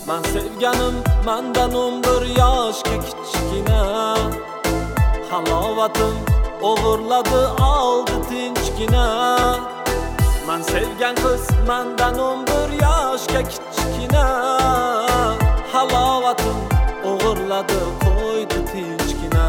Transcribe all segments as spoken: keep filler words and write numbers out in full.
Man sevganim mendan o'n bir yoshga kichkina, halovatim o'g'irladi oldi tinchgina. Man sevgan qiz mendan o'n bir yoshga kichkina, halovatim o'g'irladi qo'ydi tinchgina.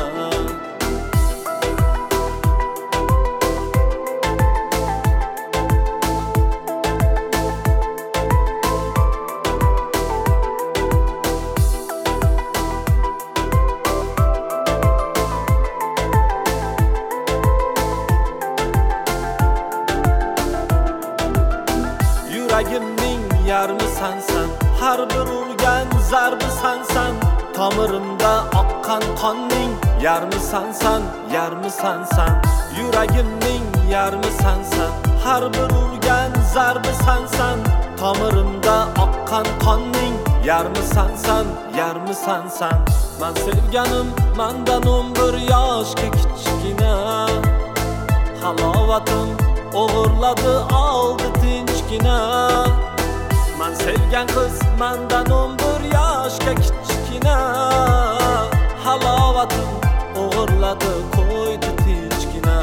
Yuragimning yarmi sansan, har bir urgan zarbi sansan. Tomirimda oqqan qonning yarmi sansan, yarmi sansan. Yuragimning yarmi sansan, har bir urgan zarbi sansan. Tomirimda oqqan qonning yarmi sansan, yarmi sansan. Man sevganim mendan o'n bir yoshga kichkina, halovatim o'g'irladi oldi tinchgina. Man sevgan qiz mendan o'n bir yoshga kichkina, halovatim o'g'irladi qo'ydi tinchgina.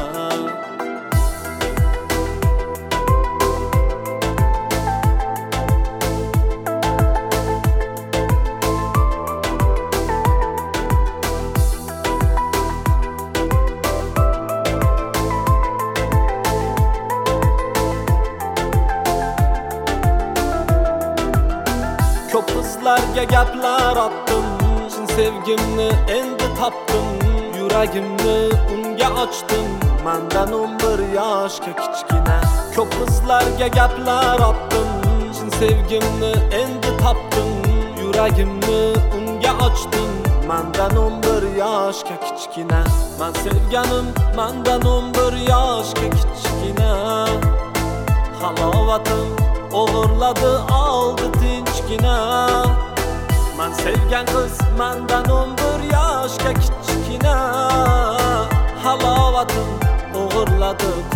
Ko'p qizlarga gaplar otdim, chin sevgimni endi topdim. Yuragimni unga ochdim, mendan o'n bir yoshga kichkina. Ko'p qizlarga gaplar otdim, chin sevgimni endi topdim. Yuragimni unga ochdim, mendan o'n bir yoshga kichkina. Man sevganim mendan o'n bir yoshga kichkina, halovatim o'g'irladi oldi tinchgina. Man sevgan qiz mendan o'n bir yoshga kichkina, halovatim o'g'irladi